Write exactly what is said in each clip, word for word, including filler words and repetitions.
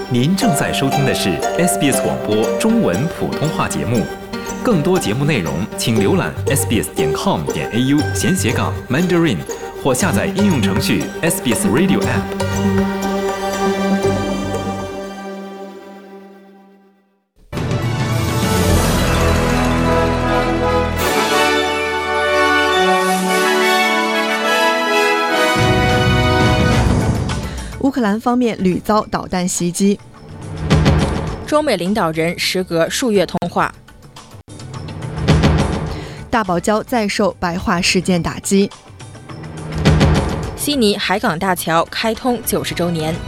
您正在收听的是 S B S 广播中文普通话节目。更多节目内容，请浏览 s b s 点 com 点 a u 闲斜杠 Mandarin， 或下载应用程序 S B S Radio App。 乌克兰方面屡遭导弹袭击， 中美领导人时隔数月通话， 大堡礁再受白化事件打击， 悉尼海港大桥开通九十周年。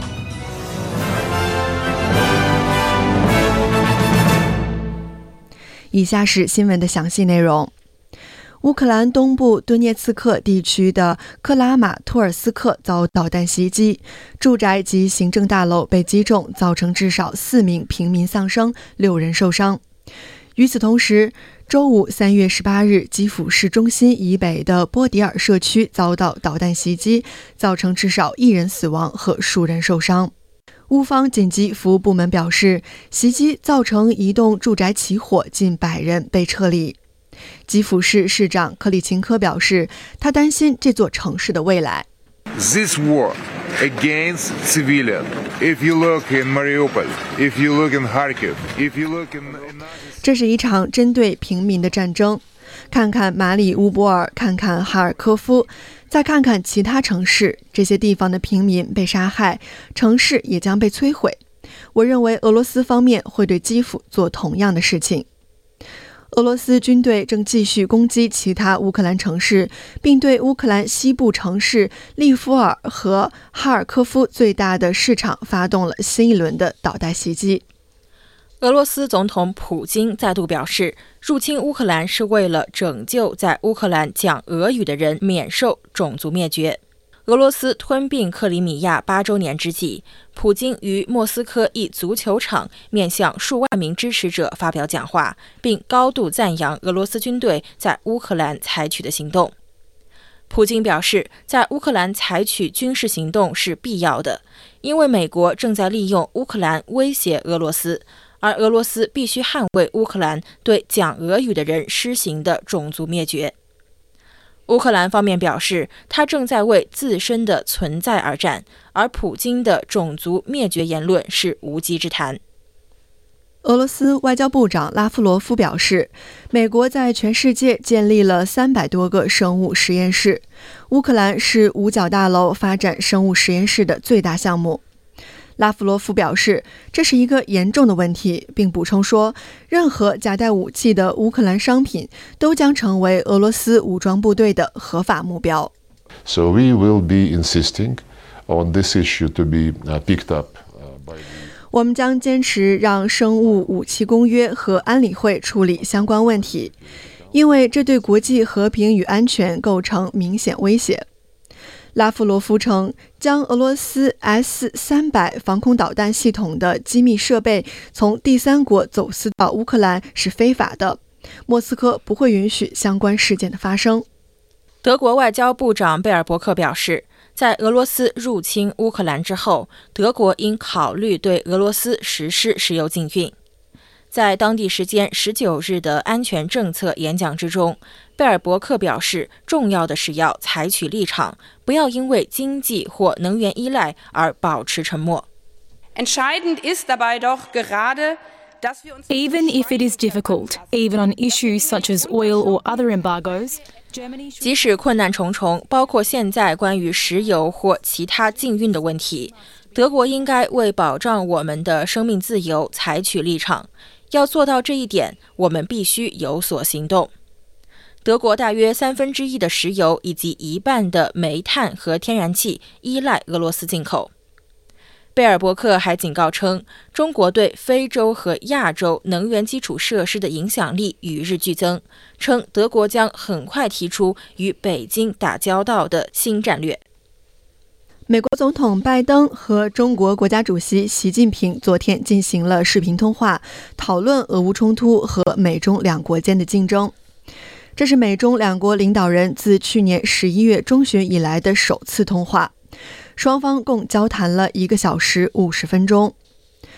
以下是新闻的详细内容。乌克兰东部顿涅茨克地区的克拉马托尔斯克遭导弹袭击，住宅及行政大楼被击中，造成至少四名平民丧生，六人受伤。与此同时，周五三月十八日，基辅市中心以北的波迪尔社区遭到导弹袭击，造成至少一人死亡和数人受伤。乌方紧急服务部门表示，袭击造成一栋住宅起火，近百人被撤离。基辅市市长克里琴科表示，他担心这座城市的未来。 This war against civilian. If you look in Mariupol, if you look in Kharkiv, if you look in 这是一场针对平民的战争。看看马里乌波尔，看看哈尔科夫，再看看其他城市，这些地方的平民被杀害，城市也将被摧毁。我认为俄罗斯方面会对基辅做同样的事情。俄罗斯军队正继续攻击其他乌克兰城市，并对乌克兰西部城市利夫尔和哈尔科夫最大的市场发动了新一轮的导弹袭击。 俄罗斯总统普京再度表示，入侵乌克兰是为了拯救在乌克兰讲俄语的人免受种族灭绝。俄罗斯吞并克里米亚八周年之际，普京于莫斯科一足球场面向数万名支持者发表讲话，并高度赞扬俄罗斯军队在乌克兰采取的行动。普京表示，在乌克兰采取军事行动是必要的，因为美国正在利用乌克兰威胁俄罗斯，而俄罗斯必须捍卫乌克兰对讲俄语的人施行的种族灭绝。乌克兰方面表示，他正在为自身的存在而战，而普京的种族灭绝言论是无稽之谈。 俄罗斯外交部长拉夫罗夫表示，美国在全世界建立了三百多个生物实验室，乌克兰是五角大楼发展生物实验室的最大项目。拉夫罗夫表示，这是一个严重的问题，并补充说，任何夹带武器的乌克兰商品都将成为俄罗斯武装部队的合法目标。 So we will be insisting on this issue to be picked up by the... 我们将坚持让生物武器公约和安理会处理相关问题，因为这对国际和平与安全构成明显威胁。拉夫罗夫称，将俄罗斯 S 三百 防空导弹系统的机密设备从第三国走私到乌克兰是非法的，莫斯科不会允许相关事件的发生。 德国外交部长贝尔伯克表示，在俄罗斯入侵乌克兰之后，德国应考虑对俄罗斯实施石油禁运。在当地时间十九日的安全政策演讲之中，贝尔伯克表示，重要的是要采取立场，不要因为经济或能源依赖而保持沉默。 Entscheidend ist dabei doch gerade, dass wir uns Even if it is difficult, even on issues such as oil or other embargoes, 即使困难重重，包括现在关于石油或其他禁运的问题，德国应该为保障我们的生命自由采取立场。要做到这一点，我们必须有所行动。德国大约三分之一的石油以及一半的煤炭和天然气依赖俄罗斯进口。贝尔伯克还警告称，中国对非洲和亚洲能源基础设施的影响力与日俱增，称德国将很快提出与北京打交道的新战略。 美国总统拜登和中国国家主席习近平昨天进行了视频通话，讨论俄乌冲突和美中两国间的竞争。这是美中两国领导人自去年十一月中旬以来的首次通话，双方共交谈了一个小时五十分钟。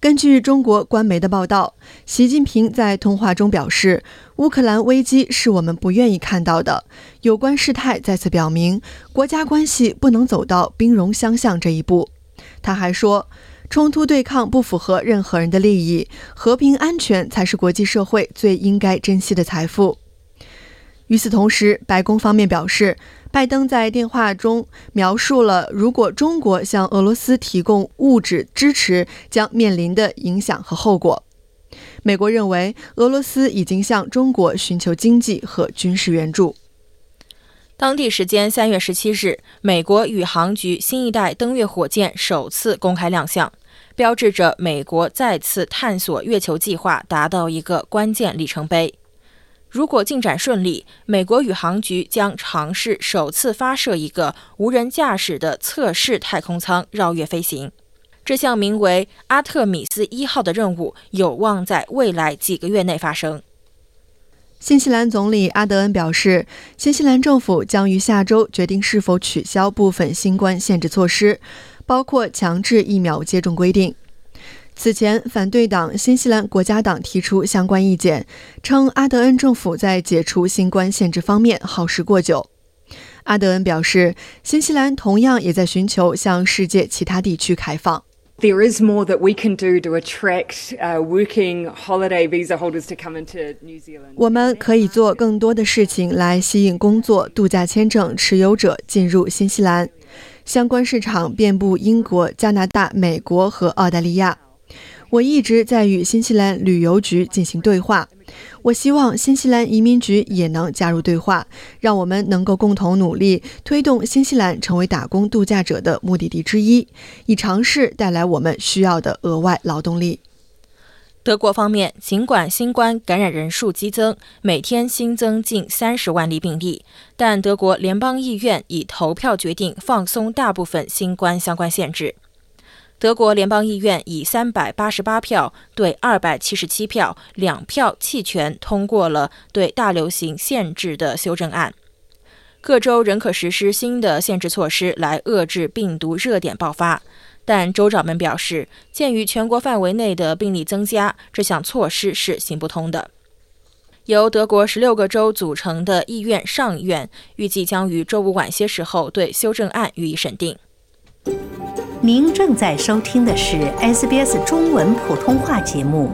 根据中国官媒的报道，习近平在通话中表示，乌克兰危机是我们不愿意看到的。有关事态再次表明，国家关系不能走到兵戎相向这一步。他还说，冲突对抗不符合任何人的利益，和平安全才是国际社会最应该珍惜的财富。与此同时，白宫方面表示，拜登在电话中描述了如果中国向俄罗斯提供物质支持将面临的影响和后果。美国认为，俄罗斯已经向中国寻求经济和军事援助。 当地时间三月十七日，美国宇航局新一代登月火箭首次公开亮相，标志着美国再次探索月球计划达到一个关键里程碑。如果进展顺利，美国宇航局将尝试首次发射一个无人驾驶的测试太空舱绕月飞行。这项名为阿特米斯一号的任务有望在未来几个月内发生。 新西兰总理阿德恩表示，新西兰政府将于下周决定是否取消部分新冠限制措施，包括强制疫苗接种规定。此前，反对党新西兰国家党提出相关意见，称阿德恩政府在解除新冠限制方面耗时过久。阿德恩表示，新西兰同样也在寻求向世界其他地区开放。 There is more that we can do to attract uh, working holiday visa holders to come into New Zealand. 我们可以做更多的事情来吸引工作度假签证持有者进入新西兰。相关市场遍布英国、加拿大、美国和澳大利亚。我一直在与新西兰旅游局进行对话，我希望新西兰移民局也能加入对话，让我们能够共同努力推动新西兰成为打工度假者的目的地之一，以尝试带来我们需要的额外劳动力。 德国方面，尽管新冠感染人数激增，每天新增近三十万例病例，但德国联邦议院已投票决定放松大部分新冠相关限制。德国联邦议院以三百八十八票对二百七十七票，两票弃权通过了对大流行限制的修正案。各州仍可实施新的限制措施来遏制病毒热点爆发，但州长们表示，鉴于全国范围内的病例增加，这项措施是行不通的。由德国十六个州组成的议院上院预计将于周五晚些时候对修正案予以审定。 您正在收听的是 S B S 中文普通话节目。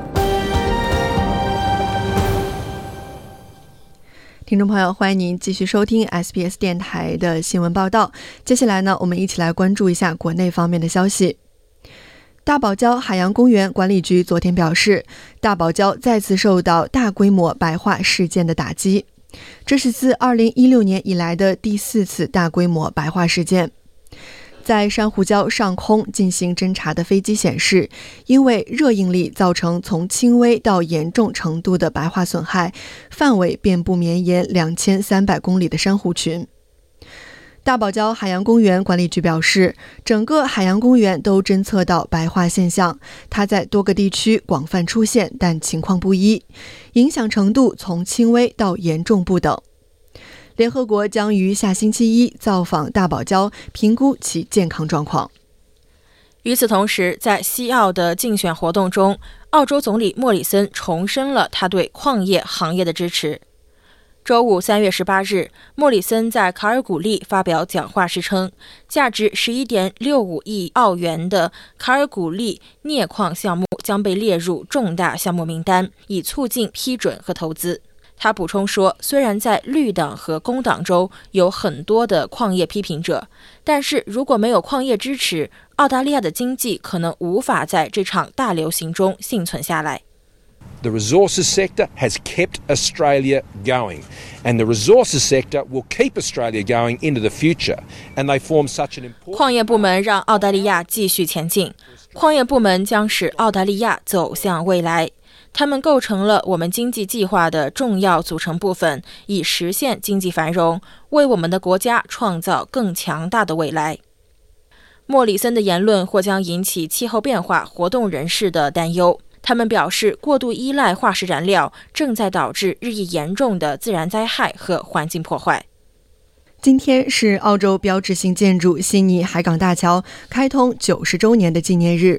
听众朋友，欢迎您继续收听 S B S 电台的新闻报道。接下来呢，我们一起来关注一下国内方面的消息。大堡礁海洋公园管理局昨天表示，大堡礁再次受到大规模白化事件的打击，这是自二零一六年以来的第四次大规模白化事件。在珊瑚礁上空进行侦察的飞机显示，因为热应力造成从轻微到严重程度的白化损害，范围遍布绵延两千三百公里的珊瑚群。大堡礁海洋公园管理局表示，整个海洋公园都侦测到白化现象，它在多个地区广泛出现，但情况不一，影响程度从轻微到严重不等。联合国将于下星期一造访大堡礁，评估其健康状况。 与此同时，在西澳的竞选活动中，澳洲总理莫里森重申了他对矿业行业的支持。周五三月十八日，莫里森在卡尔古利发表讲话时称，价值 十一点六五亿澳元的卡尔古利镍矿项目将被列入重大项目名单，以促进批准和投资。他补充说，虽然在绿党和工党州有很多的矿业批评者，但是如果没有矿业支持，澳大利亚的经济可能无法在这场大流行中幸存下来。 The resources sector has kept Australia going, and the resources sector will keep Australia going into the future, and they form such an important... 矿业部门让澳大利亚继续前进，矿业部门将使澳大利亚走向未来。它们构成了我们经济计划的重要组成部分，以实现经济繁荣，为我们的国家创造更强大的未来。莫里森的言论或将引起气候变化活动人士的担忧，他们表示，过度依赖化石燃料正在导致日益严重的自然灾害和环境破坏。 今天是澳洲标志性建筑悉尼海港大桥开通九十周年的纪念日。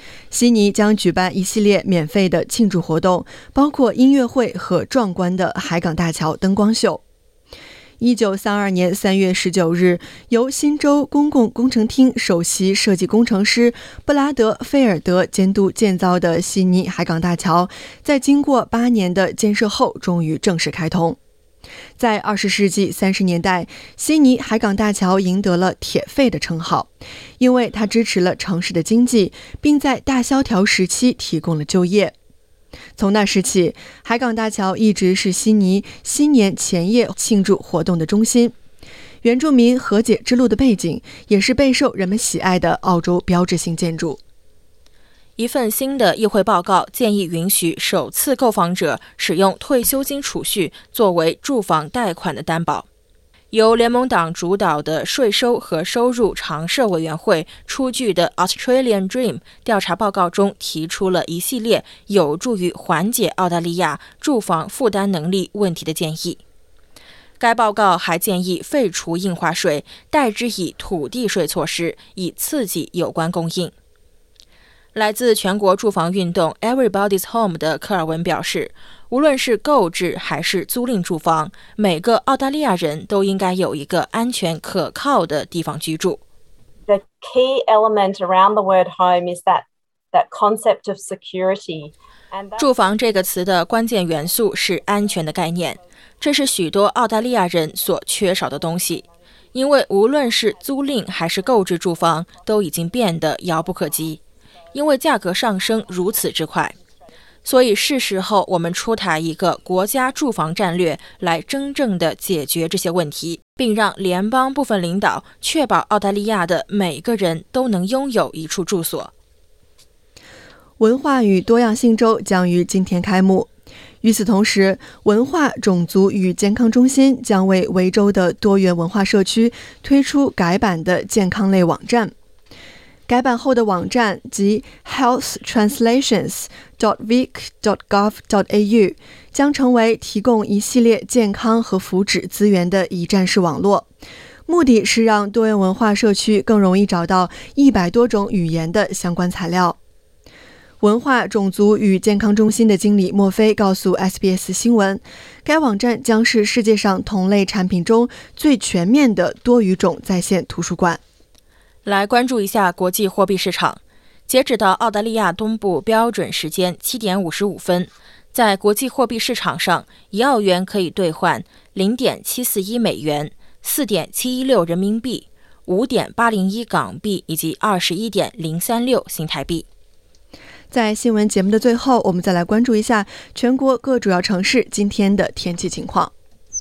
悉尼将举办一系列免费的庆祝活动，包括音乐会和壮观的海港大桥灯光秀。一九三二年三月十九日，由新州公共工程厅首席设计工程师布拉德·菲尔德监督建造的悉尼海港大桥，在经过八年的建设后，终于正式开通。在二十世纪三十年代，悉尼海港大桥赢得了铁肺的称号，因为它支持了城市的经济，并在大萧条时期提供了就业。从那时起，海港大桥一直是悉尼新年前夜庆祝活动的中心。原住民和解之路的背景，也是备受人们喜爱的澳洲标志性建筑。 一份新的议会报告建议允许首次购房者使用退休金储蓄作为住房贷款的担保。由联盟党主导的税收和收入常设委员会出具的 Australian Dream 调查报告中提出了一系列有助于缓解澳大利亚住房负担能力问题的建议。该报告还建议废除印花税，代之以土地税措施，以刺激有关供应。来自全国住房运动 Everybody's Home 的科尔文表示，无论是购置还是租赁住房，每个澳大利亚人都应该有一个安全可靠的地方居住。 The key element around the word home is that, that concept of security. 住房这个词的关键元素是安全的概念，这是许多澳大利亚人所缺少的东西，因为无论是租赁还是购置住房，都已经变得遥不可及，因为价格上升如此之快。所以是时候我们出台一个国家住房战略，来真正的解决这些问题，并让联邦部分领导确保澳大利亚的每个人都能拥有一处住所。 文化与多样性周将于今天开幕。与此同时，文化、种族与健康中心将为维州的多元文化社区推出改版的健康类网站。改版后的网站即 health translations dot vic dot gov dot a u 将成为提供一系列健康和福祉资源的一站式网络，目的是让多元文化社区更容易找到一百多种语言的相关材料。文化、种族与健康中心的经理莫菲告诉 S B S 新闻，该网站将是世界上同类产品中最全面的多语种在线图书馆。 来关注一下国际货币市场。截止到澳大利亚东部标准时间七点五十五分，在国际货币市场上，一澳元可以兑换 零点七四一美元、四点七一六人民币、五点八零一港币以及二十一点零三六新台币。 在新闻节目的最后，我们再来关注一下全国各主要城市今天的天气情况。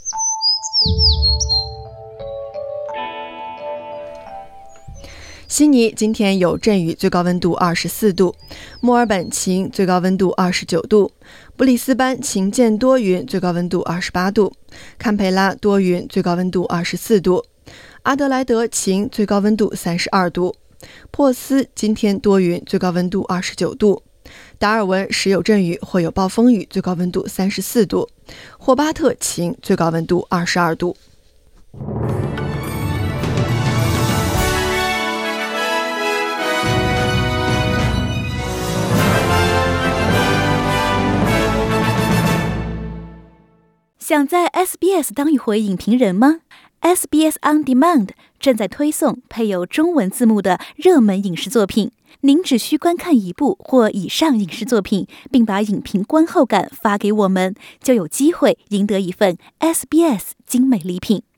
悉尼今天有阵雨，最高温度二十四度；墨尔本晴，最高温度二十九度；布里斯班晴间多云，最高温度二十八度；堪培拉多云，最高温度二十四度；阿德莱德晴，最高温度三十二度；珀斯今天多云，最高温度二十九度；达尔文时有阵雨或有暴风雨，最高温度三十四度；霍巴特晴，最高温度二十二度。 想在 S B S 当一回影评人吗？ S B S On Demand 正在推送配有中文字幕的热门影视作品，您只需观看一部或以上影视作品，并把影评观后感发给我们，就有机会赢得一份 S B S 精美礼品。